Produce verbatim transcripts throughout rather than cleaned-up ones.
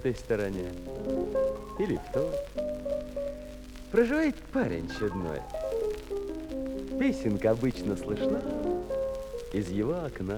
этой стороне или в той. Проживает парень чудной. Песенка обычно слышна из его окна.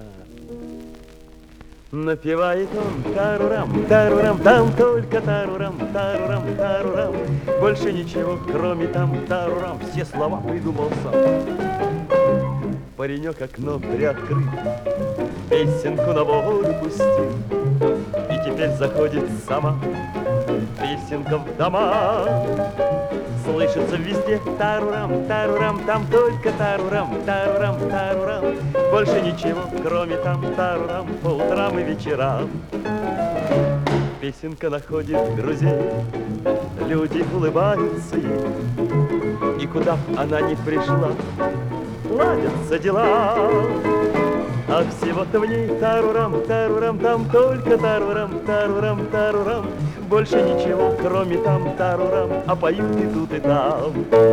Напевает он тарурам, тарурам, там только тарурам, тарурам, тарурам. Больше ничего, кроме там тарурам, все слова придумал сам. Паренек окно приоткрыл, песенку на волю пустил, и теперь заходит сама песенка в дома. Слышится везде тарурам, тарурам, там только тарурам, тарурам, тарурам. Больше ничего, кроме там тарурам, по утрам и вечерам. Песенка находит друзей, люди улыбаются ей, и куда б она ни пришла, ладятся дела. А всего-то в ней тарурам, тарурам, там только тарурам, тарурам, тарурам. Больше ничего, кроме там тарурам, а поют и тут, и там.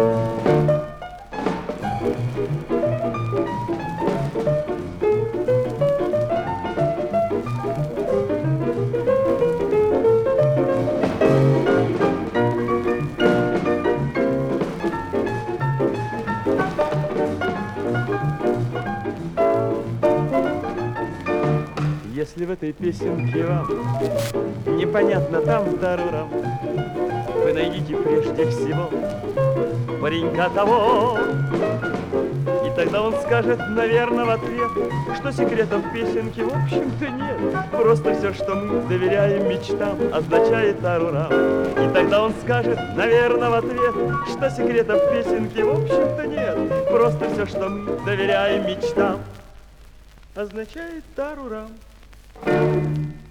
Если в этой песенке вам непонятно там тарурам, вы найдите прежде всего паренька того, и тогда он скажет, наверное, в ответ, что секретов песенки в общем-то нет. Просто все, что мы доверяем мечтам, означает тарурам. И тогда он скажет, наверное, в ответ, что секретов песенки в общем-то нет. Просто все, что мы доверяем мечтам, означает тарурам. Thank you.